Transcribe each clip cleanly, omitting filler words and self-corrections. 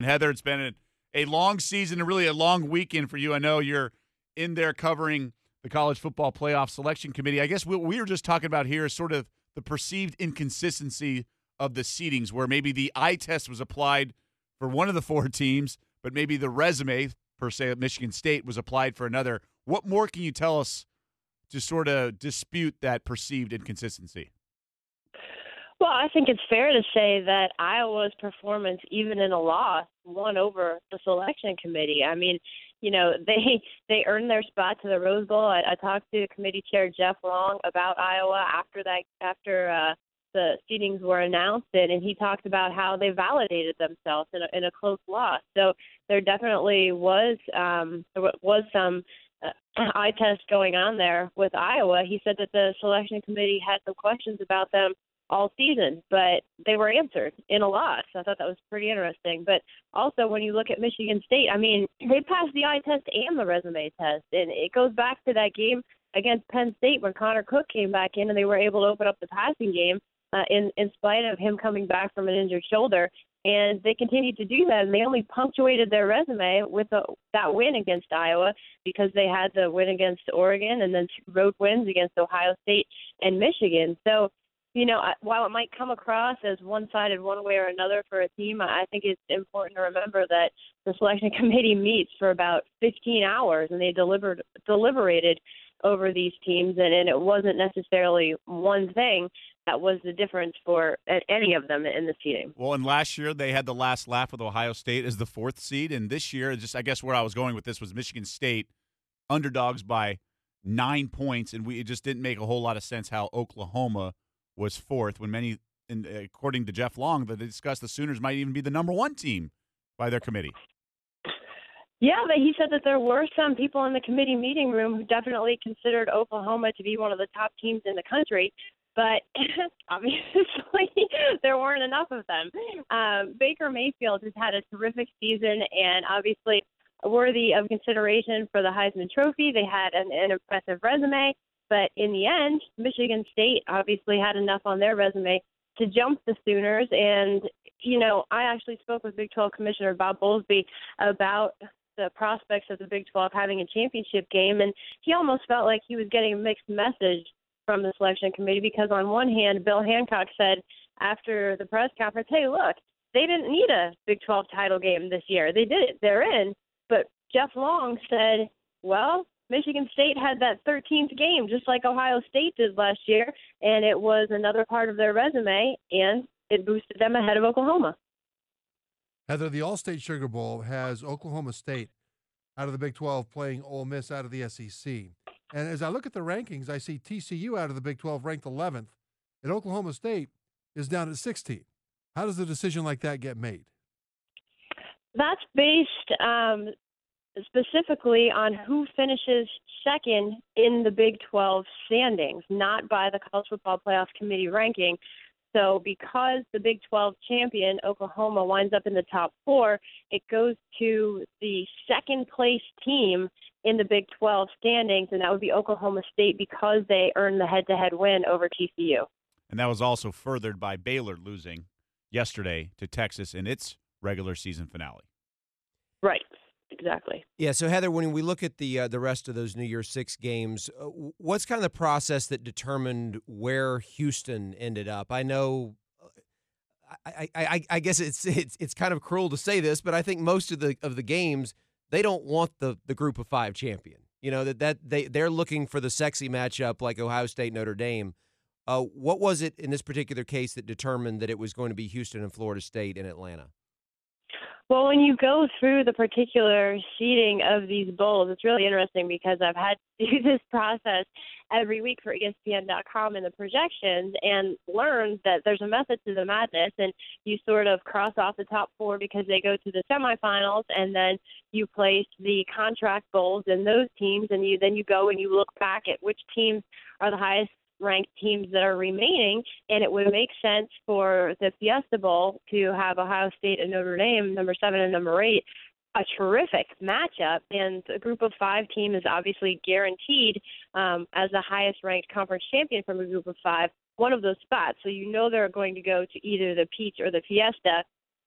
Heather, it's been a long season and really a long weekend for you. I know you're in there covering the College Football Playoff Selection Committee. I guess what we were just talking about here is sort of the perceived inconsistency of the seedings, where maybe the eye test was applied for one of the four teams, but maybe the resume, per se, of Michigan State was applied for another. What more can you tell us to sort of dispute that perceived inconsistency? Well, I think it's fair to say that Iowa's performance, even in a loss, won over the selection committee. I mean, they earned their spot to the Rose Bowl. I talked to committee chair Jeff Long about Iowa after the seedings were announced, and he talked about how they validated themselves in a close loss. So there definitely was some eye test going on there with Iowa. He said that the selection committee had some questions about them all season, but they were answered in a loss. I thought that was pretty interesting. But also, when you look at Michigan State, I mean, they passed the eye test and the resume test, and it goes back to that game against Penn State when Connor Cook came back in and they were able to open up the passing game in spite of him coming back from an injured shoulder. And they continued to do that, and they only punctuated their resume with that win against Iowa because they had the win against Oregon and then 2 road wins against Ohio State and Michigan. So, while it might come across as one-sided one way or another for a team, I think it's important to remember that the selection committee meets for about 15 hours, and they deliberated over these teams, and it wasn't necessarily one thing that was the difference for any of them in the seeding. Well, and last year they had the last laugh with Ohio State as the 4th seed, and this year, I guess where I was going with this was Michigan State, underdogs by 9 points, and it just didn't make a whole lot of sense how Oklahoma was 4th when many, according to Jeff Long, that they discussed the Sooners might even be the number 1 team by their committee. Yeah, but he said that there were some people in the committee meeting room who definitely considered Oklahoma to be one of the top teams in the country, but obviously there weren't enough of them. Baker Mayfield has had a terrific season and obviously worthy of consideration for the Heisman Trophy. They had an impressive resume. But in the end, Michigan State obviously had enough on their resume to jump the Sooners. And, I actually spoke with Big 12 Commissioner Bob Bowlesby about the prospects of the Big 12 having a championship game. And he almost felt like he was getting a mixed message from the selection committee because on one hand, Bill Hancock said after the press conference, hey, look, they didn't need a Big 12 title game this year. They did it. They're in. But Jeff Long said, well, Michigan State had that 13th game, just like Ohio State did last year, and it was another part of their resume, and it boosted them ahead of Oklahoma. Heather, the All-State Sugar Bowl has Oklahoma State out of the Big 12 playing Ole Miss out of the SEC. And as I look at the rankings, I see TCU out of the Big 12 ranked 11th, and Oklahoma State is down at 16th. How does a decision like that get made? That's based specifically on who finishes second in the Big 12 standings, not by the College Football Playoff Committee ranking. So because the Big 12 champion, Oklahoma, winds up in the top 4, it goes to the second-place team in the Big 12 standings, and that would be Oklahoma State because they earned the head-to-head win over TCU. And that was also furthered by Baylor losing yesterday to Texas in its regular season finale. Right. Exactly. Yeah. So Heather, when we look at the rest of those New Year's Six games, what's kind of the process that determined where Houston ended up? I know, I guess it's kind of cruel to say this, but I think most of the games they don't want the Group of 5 champion. They're looking for the sexy matchup like Ohio State, Notre Dame. What was it in this particular case that determined that it was going to be Houston and Florida State in Atlanta? Well, when you go through the particular seeding of these bowls, it's really interesting because I've had to do this process every week for ESPN.com and the projections and learned that there's a method to the madness, and you sort of cross off the top 4 because they go to the semifinals, and then you place the contract bowls in those teams, and then you go and you look back at which teams are the highest ranked teams that are remaining, and it would make sense for the Fiesta Bowl to have Ohio State and Notre Dame, number 7 and number 8, a terrific matchup, and a Group of 5 team is obviously guaranteed as the highest ranked conference champion from a Group of 5, one of those spots. So they're going to go to either the Peach or the Fiesta.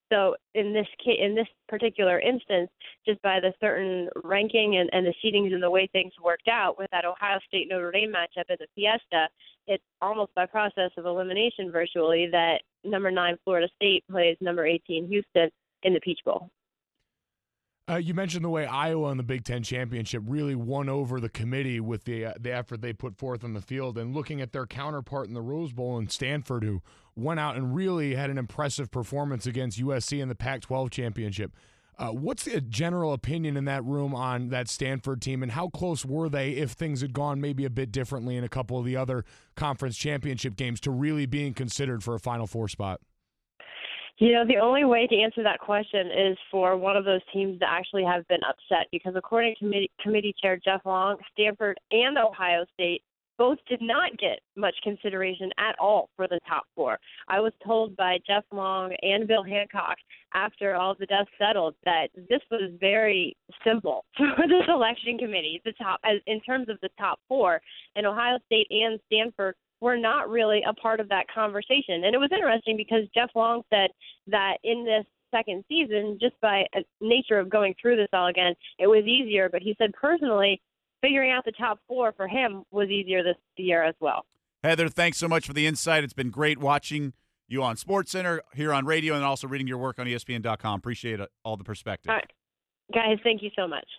So in this particular instance, just by the certain ranking and the seedings and the way things worked out with that Ohio State Notre Dame matchup at the Fiesta, it's almost by process of elimination virtually that number 9 Florida State plays number 18 Houston in the Peach Bowl. You mentioned the way Iowa in the Big Ten Championship really won over the committee with the effort they put forth on the field, and looking at their counterpart in the Rose Bowl in Stanford, who went out and really had an impressive performance against USC in the Pac-12 Championship. What's the general opinion in that room on that Stanford team, and how close were they, if things had gone maybe a bit differently in a couple of the other conference championship games, to really being considered for a Final Four spot? You know, the only way to answer that question is for one of those teams to actually have been upset, because according to committee chair Jeff Long, Stanford and Ohio State both did not get much consideration at all for the top 4. I was told by Jeff Long and Bill Hancock after all the dust settled that this was very simple for the selection committee, in terms of the top 4, and Ohio State and Stanford were not really a part of that conversation. And it was interesting because Jeff Long said that in this second season, just by nature of going through this all again, it was easier. But he said personally, figuring out the top 4 for him was easier this year as well. Heather, thanks so much for the insight. It's been great watching you on SportsCenter, here on radio, and also reading your work on ESPN.com. Appreciate all the perspective. All right. Guys, thank you so much.